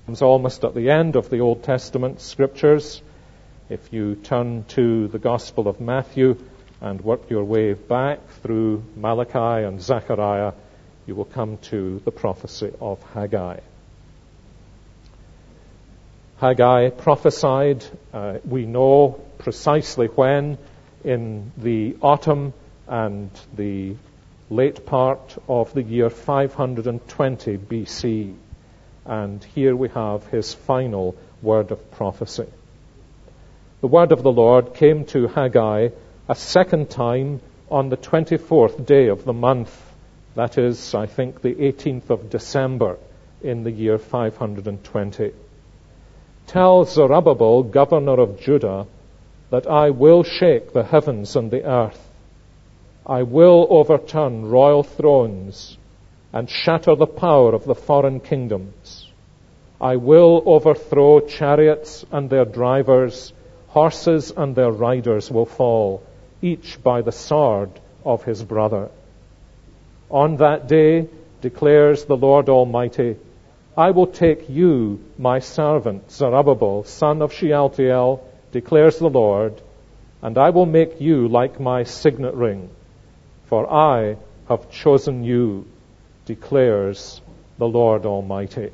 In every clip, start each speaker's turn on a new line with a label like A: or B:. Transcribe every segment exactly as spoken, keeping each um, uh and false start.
A: It's almost at the end of the Old Testament scriptures. If you turn to the Gospel of Matthew and work your way back through Malachi and Zechariah, you will come to the prophecy of Haggai. Haggai prophesied, uh, we know precisely when, in the autumn and the late part of the year five hundred twenty B C. And here we have his final word of prophecy. The word of the Lord came to Haggai a second time on the twenty-fourth day of the month. That is, I think, the eighteenth of December in the year five hundred twenty. Tell Zerubbabel, governor of Judah, that I will shake the heavens and the earth. I will overturn royal thrones and shatter the power of the foreign kingdoms. I will overthrow chariots and their drivers, horses and their riders will fall, each by the sword of his brother. On that day, declares the Lord Almighty, I will take you, my servant, Zerubbabel, son of Shealtiel, declares the Lord, and I will make you like my signet ring, for I have chosen you, declares the Lord Almighty.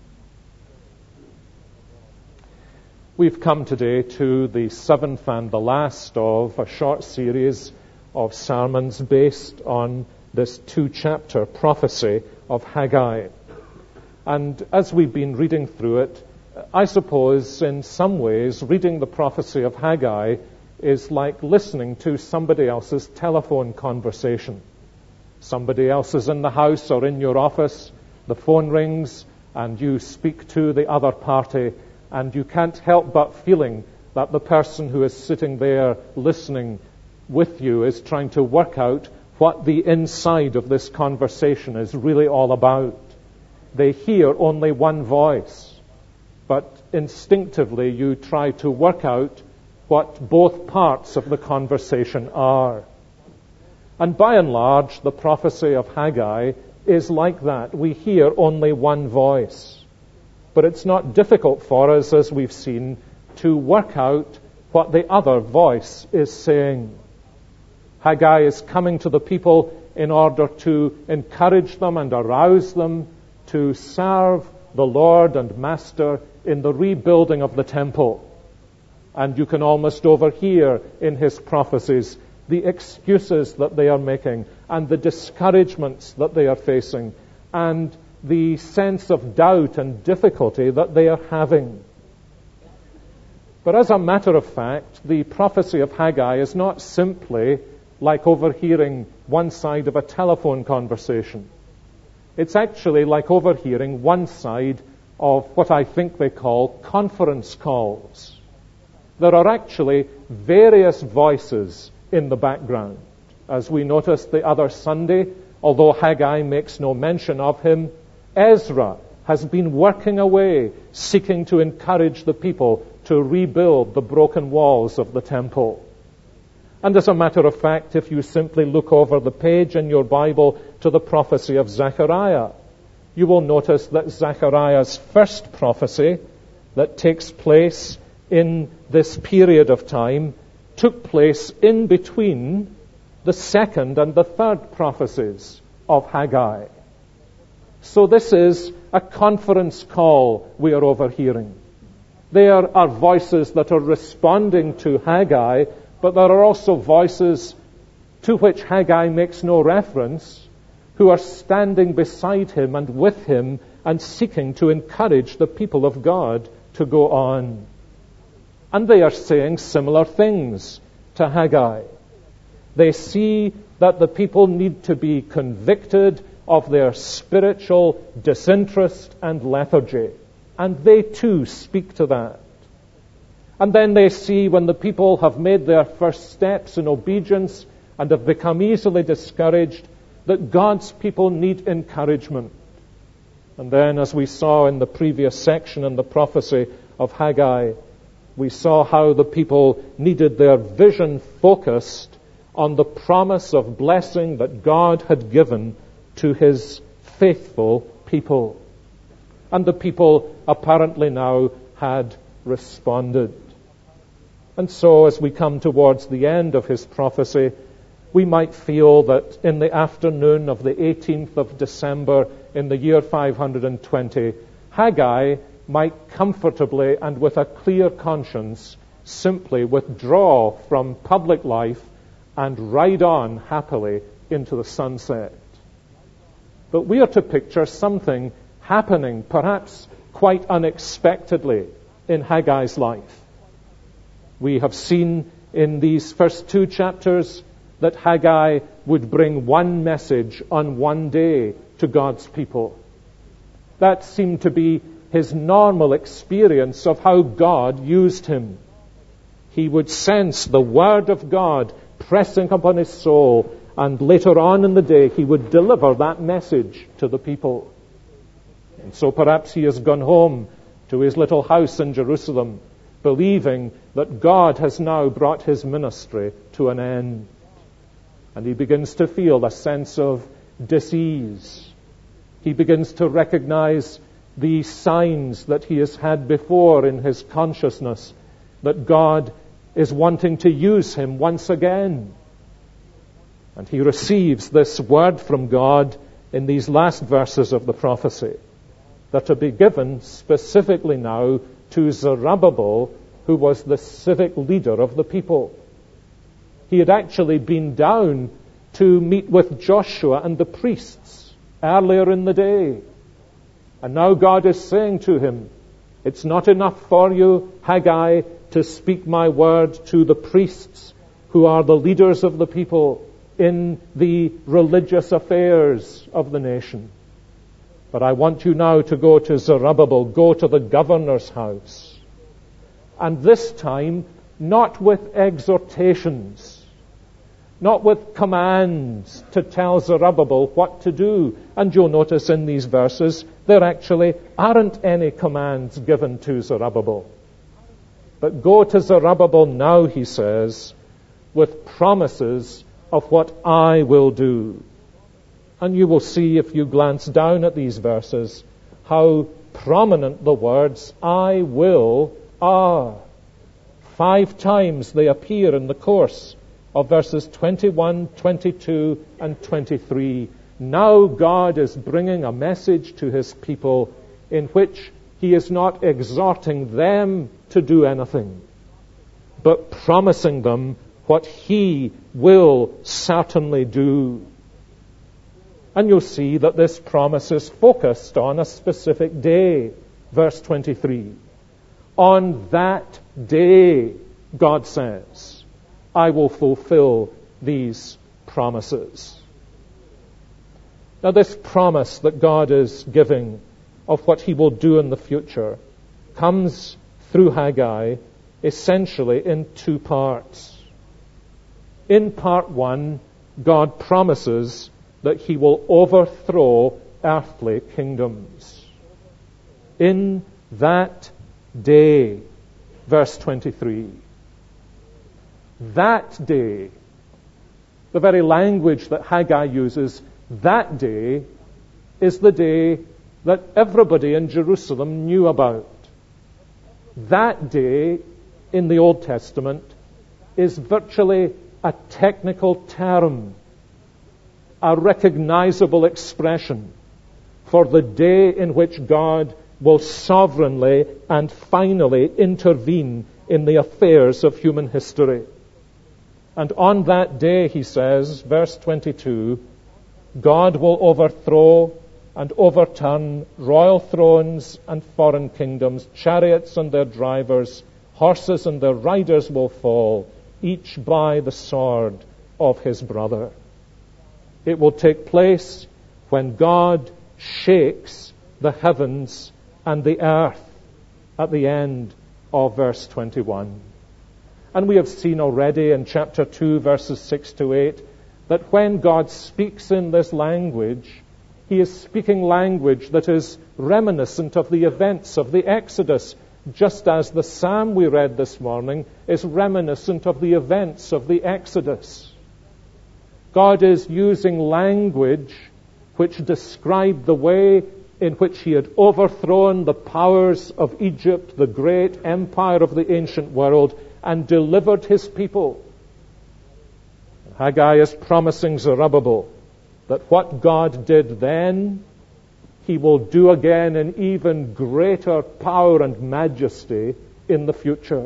A: We've come today to the seventh and the last of a short series of sermons based on this two-chapter prophecy of Haggai. And as we've been reading through it, I suppose in some ways reading the prophecy of Haggai is like listening to somebody else's telephone conversation. Somebody else is in the house or in your office, the phone rings, and you speak to the other party, and you can't help but feeling that the person who is sitting there listening with you is trying to work out what the inside of this conversation is really all about. They hear only one voice, but instinctively you try to work out what both parts of the conversation are. And by and large, the prophecy of Haggai is like that. We hear only one voice. But it's not difficult for us, as we've seen, to work out what the other voice is saying. Haggai is coming to the people in order to encourage them and arouse them to serve the Lord and Master in the rebuilding of the temple. And you can almost overhear in his prophecies the excuses that they are making and the discouragements that they are facing and the sense of doubt and difficulty that they are having. But as a matter of fact, the prophecy of Haggai is not simply like overhearing one side of a telephone conversation. It's actually like overhearing one side of what I think they call conference calls. There are actually various voices in the background. As we noticed the other Sunday, although Haggai makes no mention of him, Ezra has been working away, seeking to encourage the people to rebuild the broken walls of the temple. And as a matter of fact, if you simply look over the page in your Bible to the prophecy of Zechariah, you will notice that Zechariah's first prophecy that takes place in this period of time took place in between the second and the third prophecies of Haggai. So this is a conference call we are overhearing. There are voices that are responding to Haggai, but there are also voices to which Haggai makes no reference, who are standing beside him and with him and seeking to encourage the people of God to go on. And they are saying similar things to Haggai. They see that the people need to be convicted of their spiritual disinterest and lethargy. And they too speak to that. And then they see when the people have made their first steps in obedience and have become easily discouraged, that God's people need encouragement. And then, as we saw in the previous section in the prophecy of Haggai, we saw how the people needed their vision focused on the promise of blessing that God had given to his faithful people. And the people apparently now had responded. And so as we come towards the end of his prophecy, we might feel that in the afternoon of the eighteenth of December in the year five hundred twenty, Haggai might comfortably and with a clear conscience simply withdraw from public life and ride on happily into the sunset. But we are to picture something happening, perhaps quite unexpectedly, in Haggai's life. We have seen in these first two chapters that Haggai would bring one message on one day to God's people. That seemed to be his normal experience of how God used him. He would sense the word of God pressing upon his soul, and later on in the day he would deliver that message to the people. And so perhaps he has gone home to his little house in Jerusalem, believing that God has now brought his ministry to an end. And he begins to feel a sense of dis-ease. He begins to recognize the signs that he has had before in his consciousness, that God is wanting to use him once again. And he receives this word from God in these last verses of the prophecy that are to be given specifically now to Zerubbabel, who was the civic leader of the people. He had actually been down to meet with Joshua and the priests earlier in the day. And now God is saying to him, it's not enough for you, Haggai, to speak my word to the priests who are the leaders of the people in the religious affairs of the nation. But I want you now to go to Zerubbabel, go to the governor's house. And this time, not with exhortations, not with commands to tell Zerubbabel what to do. And you'll notice in these verses, there actually aren't any commands given to Zerubbabel. But go to Zerubbabel now, he says, with promises of what I will do. And you will see, if you glance down at these verses, how prominent the words I will are. Five times they appear in the course of verses twenty-one, twenty-two, and twenty-three. Now God is bringing a message to his people in which he is not exhorting them to do anything, but promising them what he will certainly do. And you'll see that this promise is focused on a specific day. Verse twenty-three. On that day, God says, I will fulfill these promises. Now, this promise that God is giving of what he will do in the future comes through Haggai essentially in two parts. In part one, God promises that he will overthrow earthly kingdoms. In that day, verse twenty-three. That day, the very language that Haggai uses, that day, is the day that everybody in Jerusalem knew about. That day in the Old Testament is virtually a technical term, a recognizable expression for the day in which God will sovereignly and finally intervene in the affairs of human history. And on that day, he says, verse twenty-two, God will overthrow and overturn royal thrones and foreign kingdoms, chariots and their drivers, horses and their riders will fall, each by the sword of his brother. It will take place when God shakes the heavens and the earth at the end of verse twenty-one. And we have seen already in chapter two, verses six to eight, that when God speaks in this language, he is speaking language that is reminiscent of the events of the Exodus, just as the psalm we read this morning is reminiscent of the events of the Exodus. God is using language which describe the way in which he had overthrown the powers of Egypt, the great empire of the ancient world, and delivered his people. Haggai is promising Zerubbabel that what God did then, he will do again in even greater power and majesty in the future.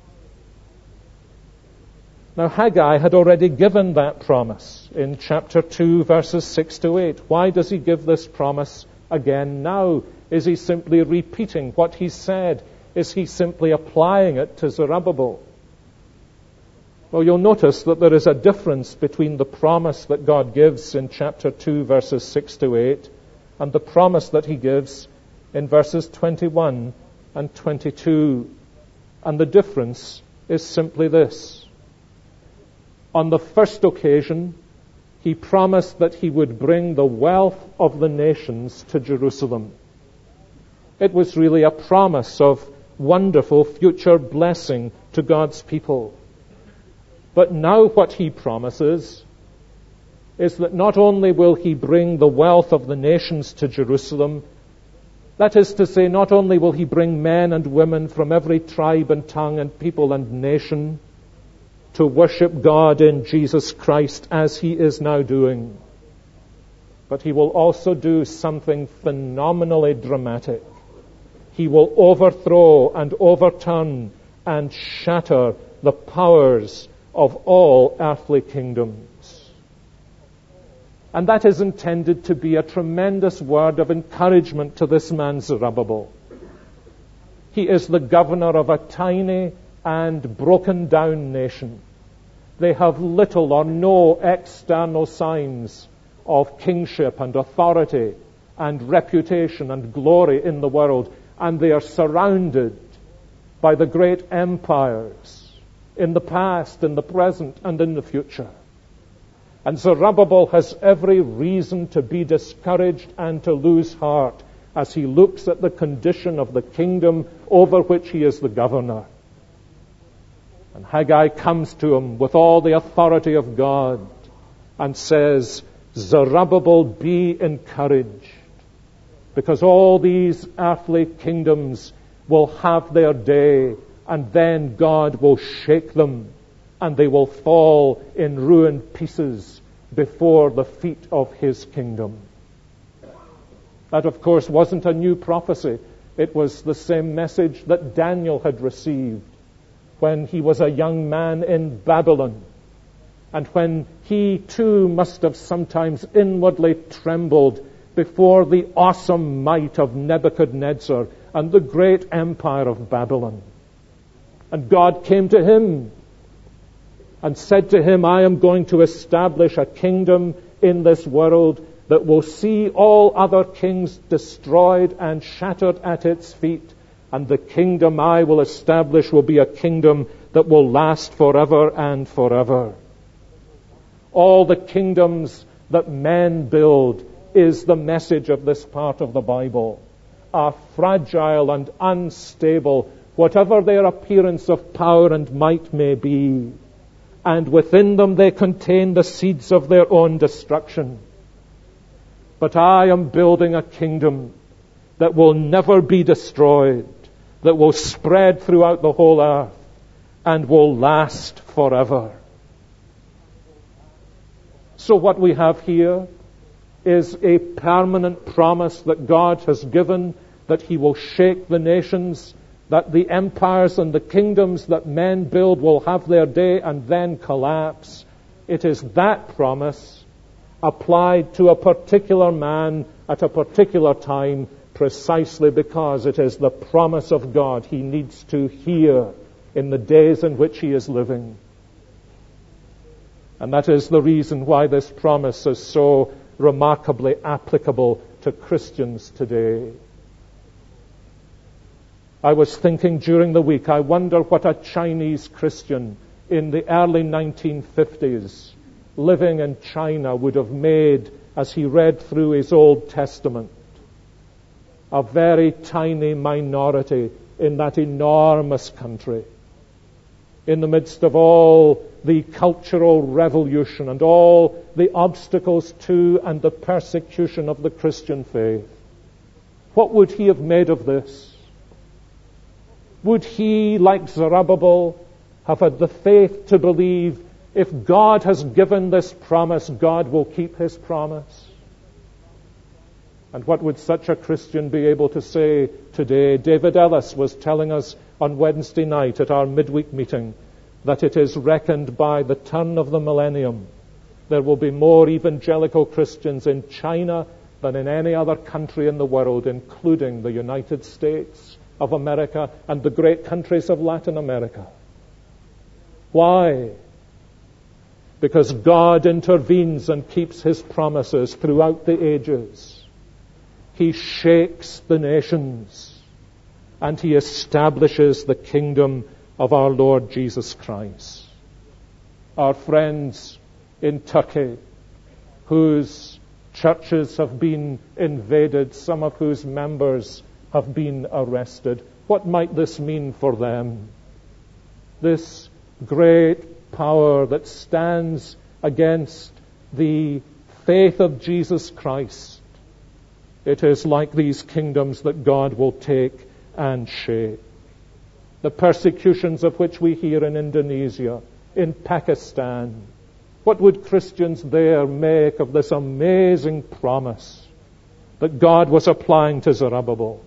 A: Now, Haggai had already given that promise in chapter two, verses six to eight. Why does he give this promise again now? Is he simply repeating what he said? Is he simply applying it to Zerubbabel? Well, you'll notice that there is a difference between the promise that God gives in chapter two, verses six to eight, and the promise that he gives in verses twenty-one and twenty-two. And the difference is simply this. On the first occasion, he promised that he would bring the wealth of the nations to Jerusalem. It was really a promise of wonderful future blessing to God's people. But now what he promises is that not only will he bring the wealth of the nations to Jerusalem, that is to say, not only will he bring men and women from every tribe and tongue and people and nation to worship God in Jesus Christ as he is now doing, but he will also do something phenomenally dramatic. He will overthrow and overturn and shatter the powers of all earthly kingdoms. And that is intended to be a tremendous word of encouragement to this man Zerubbabel. He is the governor of a tiny and broken down nation. They have little or no external signs of kingship and authority and reputation and glory in the world, and they are surrounded by the great empires in the past, in the present, and in the future. And Zerubbabel has every reason to be discouraged and to lose heart as he looks at the condition of the kingdom over which he is the governor. And Haggai comes to him with all the authority of God and says, Zerubbabel, be encouraged, because all these earthly kingdoms will have their day, and then God will shake them, and they will fall in ruined pieces before the feet of his kingdom. That, of course, wasn't a new prophecy. It was the same message that Daniel had received when he was a young man in Babylon, and when he too must have sometimes inwardly trembled before the awesome might of Nebuchadnezzar and the great empire of Babylon. And God came to him and said to him, I am going to establish a kingdom in this world that will see all other kings destroyed and shattered at its feet. And the kingdom I will establish will be a kingdom that will last forever and forever. All the kingdoms that men build is the message of this part of the Bible, are fragile and unstable, whatever their appearance of power and might may be. And within them they contain the seeds of their own destruction. But I am building a kingdom that will never be destroyed, that will spread throughout the whole earth and will last forever. So what we have here is a permanent promise that God has given, that he will shake the nations, that the empires and the kingdoms that men build will have their day and then collapse. It is that promise applied to a particular man at a particular time, precisely because it is the promise of God he needs to hear in the days in which he is living. And that is the reason why this promise is so remarkably applicable to Christians today. I was thinking during the week, I wonder what a Chinese Christian in the early nineteen fifties living in China would have made as he read through his Old Testament. A very tiny minority in that enormous country, in the midst of all the cultural revolution and all the obstacles to and the persecution of the Christian faith. what would he have made of this? Would he, like Zerubbabel, have had the faith to believe if God has given this promise, God will keep his promise? And what would such a Christian be able to say today? David Ellis was telling us on Wednesday night at our midweek meeting that it is reckoned by the turn of the millennium there will be more evangelical Christians in China than in any other country in the world, including the United States of America and the great countries of Latin America. Why? Because God intervenes and keeps his promises throughout the ages. He shakes the nations and he establishes the kingdom of our Lord Jesus Christ. Our friends in Turkey, whose churches have been invaded, some of whose members have been arrested, what might this mean for them? This great power that stands against the faith of Jesus Christ. It is like these kingdoms that God will take and shake. The persecutions of which we hear in Indonesia, in Pakistan. What would Christians there make of this amazing promise that God was applying to Zerubbabel?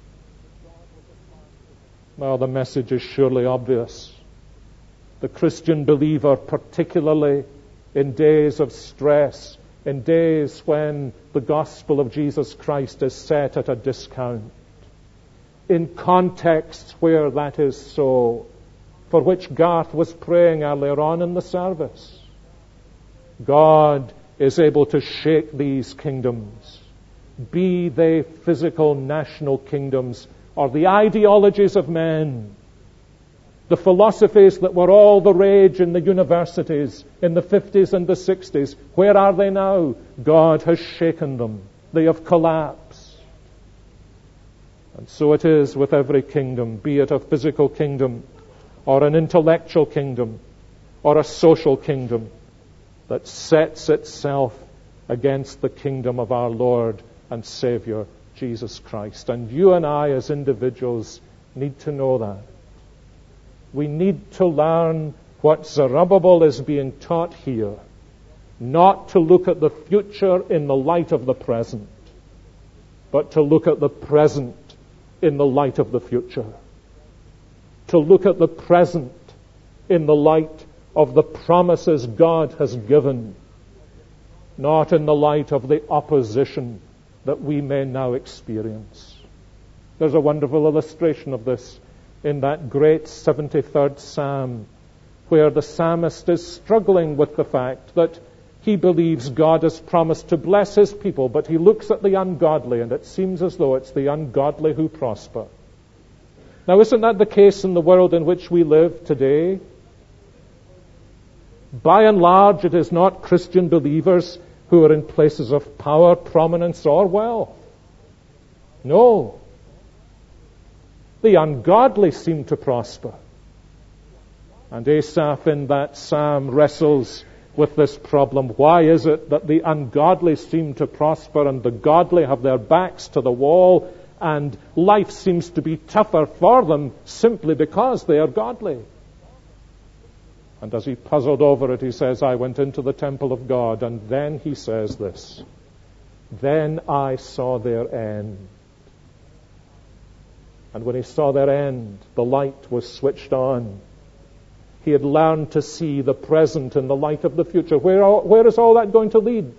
A: Well, the message is surely obvious. The Christian believer, particularly in days of stress, in days when the gospel of Jesus Christ is set at a discount, in contexts where that is so, for which Garth was praying earlier on in the service, God is able to shake these kingdoms, be they physical national kingdoms or the ideologies of men, the philosophies that were all the rage in the universities in the fifties and the sixties. Where are they now? God has shaken them. They have collapsed. And so it is with every kingdom, be it a physical kingdom or an intellectual kingdom or a social kingdom that sets itself against the kingdom of our Lord and Savior, Jesus Christ. And you and I as individuals need to know that. We need to learn what Zerubbabel is being taught here, not to look at the future in the light of the present, but to look at the present in the light of the future. To look at the present in the light of the promises God has given, not in the light of the opposition that we may now experience. There's a wonderful illustration of this in that great seventy-third Psalm, where the psalmist is struggling with the fact that he believes God has promised to bless his people, but he looks at the ungodly, and it seems as though it's the ungodly who prosper. Now, isn't that the case in the world in which we live today? By and large, it is not Christian believers who are in places of power, prominence, or wealth. No. The ungodly seem to prosper. And Asaph in that psalm wrestles with this problem. Why is it that the ungodly seem to prosper and the godly have their backs to the wall and life seems to be tougher for them simply because they are godly? And as he puzzled over it, he says, I went into the temple of God, and then he says this, then I saw their end. And when he saw their end, the light was switched on. He had learned to see the present in the light of the future. Where, where is all that going to lead?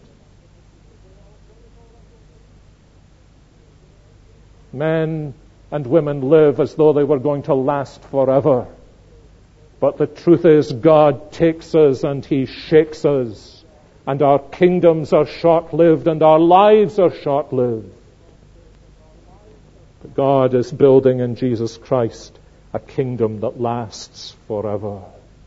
A: Men and women live as though they were going to last forever. But the truth is, God takes us and he shakes us. And our kingdoms are short-lived and our lives are short-lived. But God is building in Jesus Christ a kingdom that lasts forever.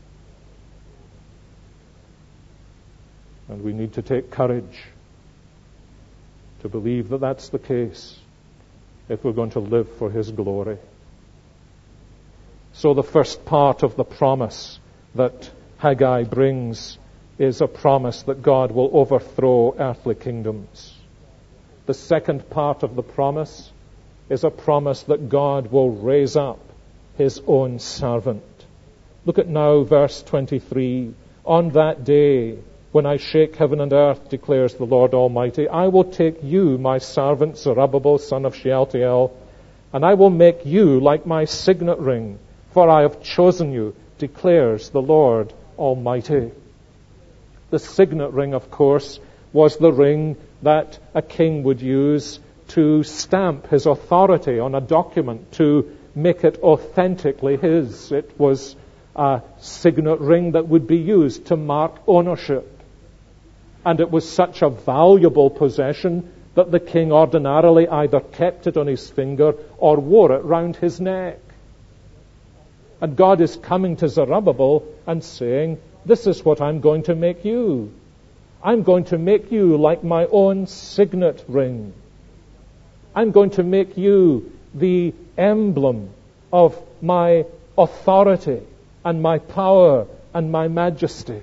A: And we need to take courage to believe that that's the case if we're going to live for his glory. So the first part of the promise that Haggai brings is a promise that God will overthrow earthly kingdoms. The second part of the promise is a promise that God will raise up his own servant. Look at now verse twenty-three. On that day, when I shake heaven and earth, declares the Lord Almighty, I will take you, my servant Zerubbabel, son of Shealtiel, and I will make you like my signet ring, for I have chosen you, declares the Lord Almighty. The signet ring, of course, was the ring that a king would use to stamp his authority on a document, to make it authentically his. It was a signet ring that would be used to mark ownership. And it was such a valuable possession that the king ordinarily either kept it on his finger or wore it round his neck. And God is coming to Zerubbabel and saying, this is what I'm going to make you. I'm going to make you like my own signet ring. I'm going to make you the emblem of my authority and my power and my majesty.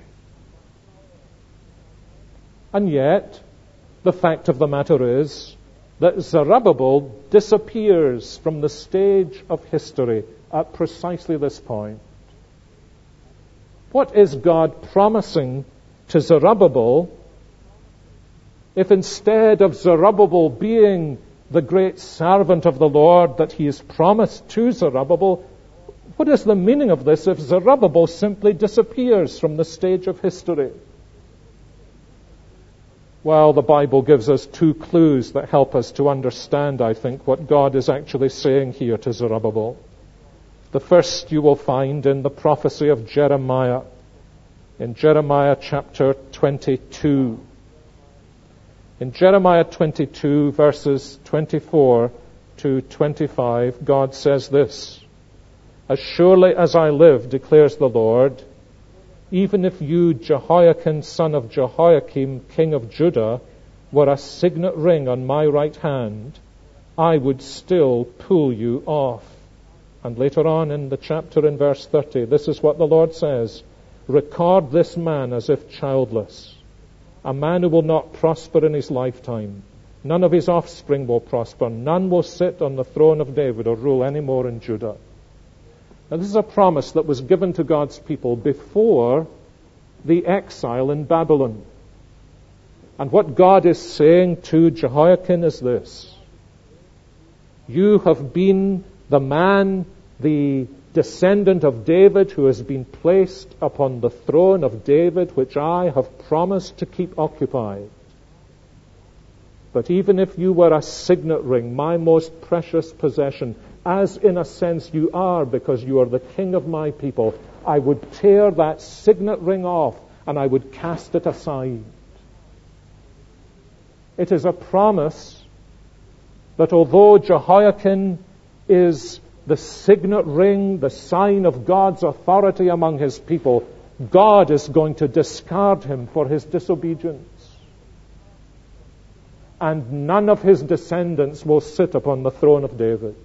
A: And yet, the fact of the matter is that Zerubbabel disappears from the stage of history at precisely this point. What is God promising to Zerubbabel if instead of Zerubbabel being the great servant of the Lord that he is promised to Zerubbabel, what is the meaning of this if Zerubbabel simply disappears from the stage of history? Well, the Bible gives us two clues that help us to understand, I think, what God is actually saying here to Zerubbabel. The first you will find in the prophecy of Jeremiah, in Jeremiah chapter twenty-two. In Jeremiah twenty-two, verses twenty-four to twenty-five, God says this, As surely as I live, declares the Lord, even if you, Jehoiakim, son of Jehoiakim, king of Judah, were a signet ring on my right hand, I would still pull you off. And later on in the chapter in verse thirty, this is what the Lord says, Record this man as if childless, a man who will not prosper in his lifetime. None of his offspring will prosper. None will sit on the throne of David or rule any more in Judah. Now, this is a promise that was given to God's people before the exile in Babylon. And what God is saying to Jehoiakim is this. You have been the man, the descendant of David who has been placed upon the throne of David, which I have promised to keep occupied. But even if you were a signet ring, my most precious possession, as in a sense you are because you are the king of my people, I would tear that signet ring off and I would cast it aside. It is a promise that although Jehoiakim is the signet ring, the sign of God's authority among his people, God is going to discard him for his disobedience. And none of his descendants will sit upon the throne of David.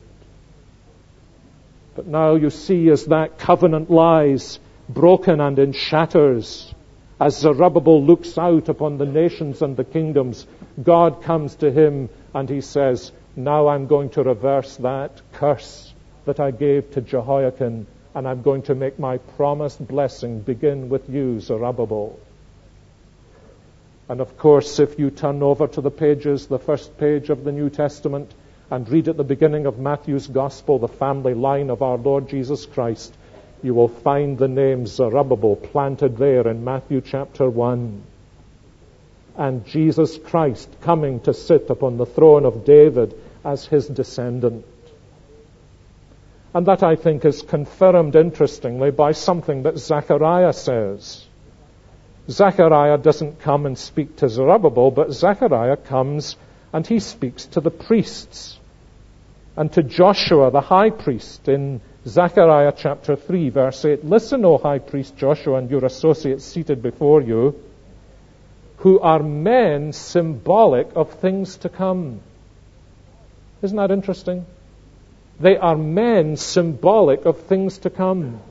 A: But now you see as that covenant lies broken and in shatters, as Zerubbabel looks out upon the nations and the kingdoms, God comes to him and he says, now I'm going to reverse that curse that I gave to Jehoiakim, and I'm going to make my promised blessing begin with you, Zerubbabel. And of course, if you turn over to the pages, the first page of the New Testament, and read at the beginning of Matthew's Gospel, the family line of our Lord Jesus Christ, you will find the name Zerubbabel planted there in Matthew chapter one. And Jesus Christ coming to sit upon the throne of David as his descendant. And that, I think, is confirmed, interestingly, by something that Zechariah says. Zechariah doesn't come and speak to Zerubbabel, but Zechariah comes and he speaks to the priests and to Joshua, the high priest, in Zechariah chapter three, verse eight. Listen, O high priest Joshua, and your associates seated before you, who are men symbolic of things to come. Isn't that interesting? They are men symbolic of things to come.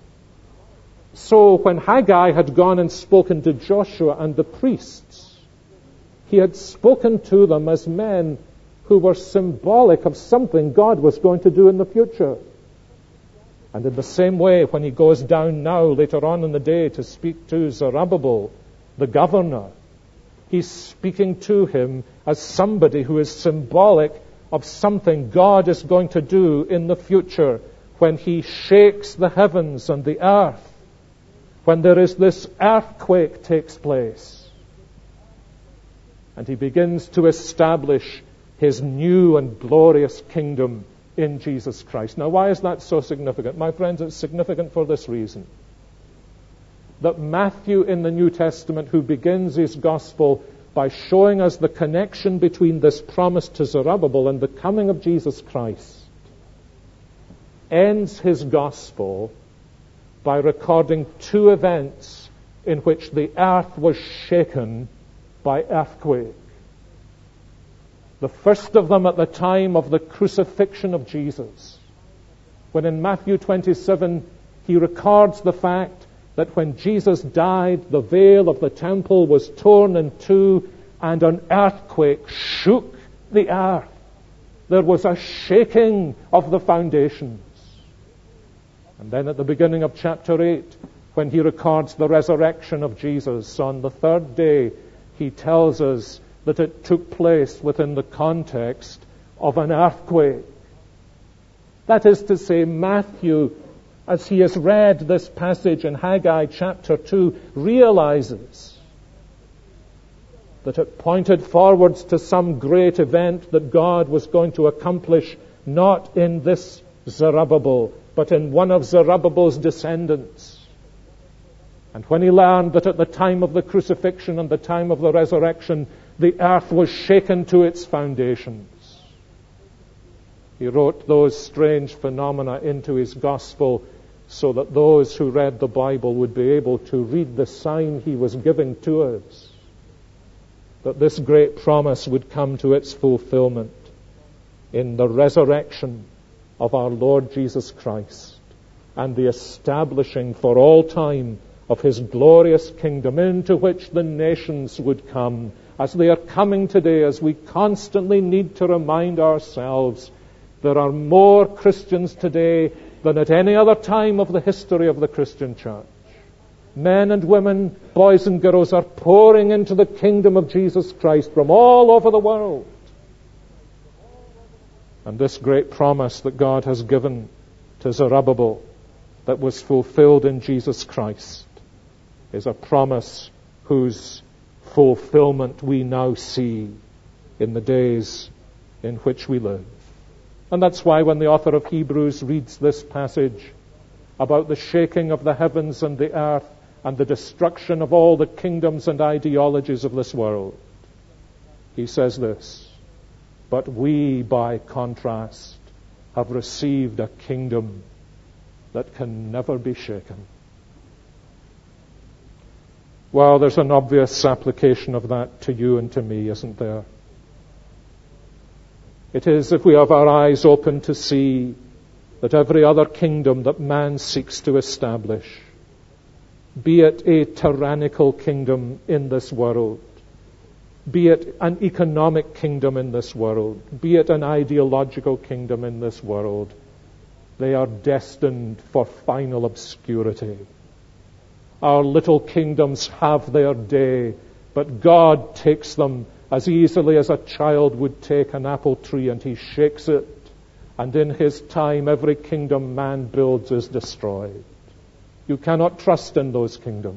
A: So when Haggai had gone and spoken to Joshua and the priests, he had spoken to them as men who were symbolic of something God was going to do in the future. And in the same way, when he goes down now, later on in the day, to speak to Zerubbabel, the governor, he's speaking to him as somebody who is symbolic of something God is going to do in the future when he shakes the heavens and the earth, when there is this earthquake takes place. And he begins to establish his new and glorious kingdom in Jesus Christ. Now, why is that so significant? My friends, it's significant for this reason. That Matthew in the New Testament, who begins his gospel by showing us the connection between this promise to Zerubbabel and the coming of Jesus Christ, ends his gospel by recording two events in which the earth was shaken by earthquake. The first of them at the time of the crucifixion of Jesus, when in Matthew twenty-seven he records the fact that when Jesus died, the veil of the temple was torn in two and an earthquake shook the earth. There was a shaking of the foundations. And then at the beginning of chapter eight, when he records the resurrection of Jesus on the third day, he tells us that it took place within the context of an earthquake. That is to say, Matthew, as he has read this passage in Haggai chapter two, realizes that it pointed forwards to some great event that God was going to accomplish, not in this Zerubbabel, but in one of Zerubbabel's descendants. And when he learned that at the time of the crucifixion and the time of the resurrection, the earth was shaken to its foundations, he wrote those strange phenomena into his gospel so that those who read the Bible would be able to read the sign he was giving to us, that this great promise would come to its fulfillment in the resurrection of our Lord Jesus Christ and the establishing for all time of his glorious kingdom, into which the nations would come, as they are coming today, as we constantly need to remind ourselves. There are more Christians today than at any other time of the history of the Christian church. Men and women, boys and girls are pouring into the kingdom of Jesus Christ from all over the world. And this great promise that God has given to Zerubbabel, that was fulfilled in Jesus Christ, is a promise whose fulfillment we now see in the days in which we live. And that's why when the author of Hebrews reads this passage about the shaking of the heavens and the earth and the destruction of all the kingdoms and ideologies of this world, he says this: but we, by contrast, have received a kingdom that can never be shaken. Well, there's an obvious application of that to you and to me, isn't there? It is if we have our eyes open to see that every other kingdom that man seeks to establish, be it a tyrannical kingdom in this world, be it an economic kingdom in this world, be it an ideological kingdom in this world, they are destined for final obscurity. Our little kingdoms have their day, but God takes them as easily as a child would take an apple tree, and he shakes it, and in his time every kingdom man builds is destroyed. You cannot trust in those kingdoms.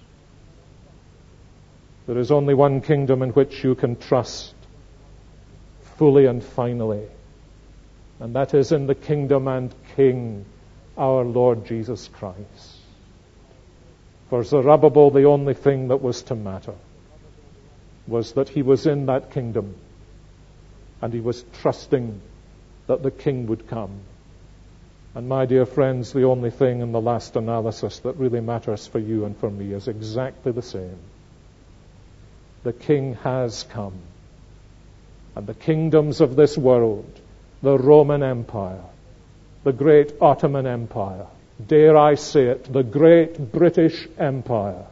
A: There is only one kingdom in which you can trust fully and finally, and that is in the kingdom and King, our Lord Jesus Christ. For Zerubbabel, the only thing that was to matter was that he was in that kingdom, and he was trusting that the king would come. And my dear friends, the only thing in the last analysis that really matters for you and for me is exactly the same. The king has come, and the kingdoms of this world, the Roman Empire, the great Ottoman Empire, dare I say it, the great British Empire,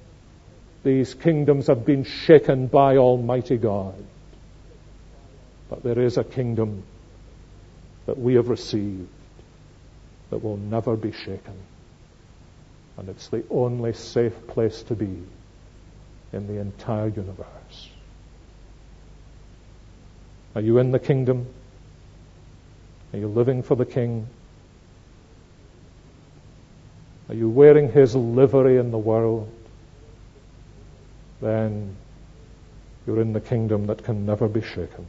A: these kingdoms have been shaken by Almighty God. But there is a kingdom that we have received that will never be shaken. And it's the only safe place to be in the entire universe. Are you in the kingdom? Are you living for the King? Are you wearing his livery in the world? Then you're in the kingdom that can never be shaken.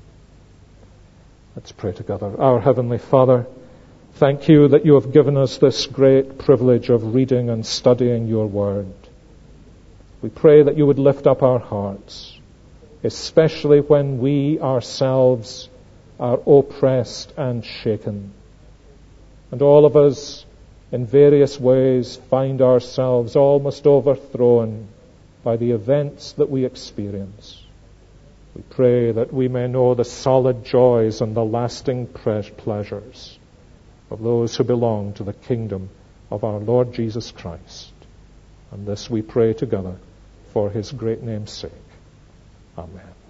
A: Let's pray together. Our Heavenly Father, thank you that you have given us this great privilege of reading and studying your word. We pray that you would lift up our hearts, especially when we ourselves are oppressed and shaken. And all of us, in various ways, find ourselves almost overthrown by the events that we experience. We pray that we may know the solid joys and the lasting pleasures of those who belong to the kingdom of our Lord Jesus Christ. And this we pray together for his great name's sake. Amen.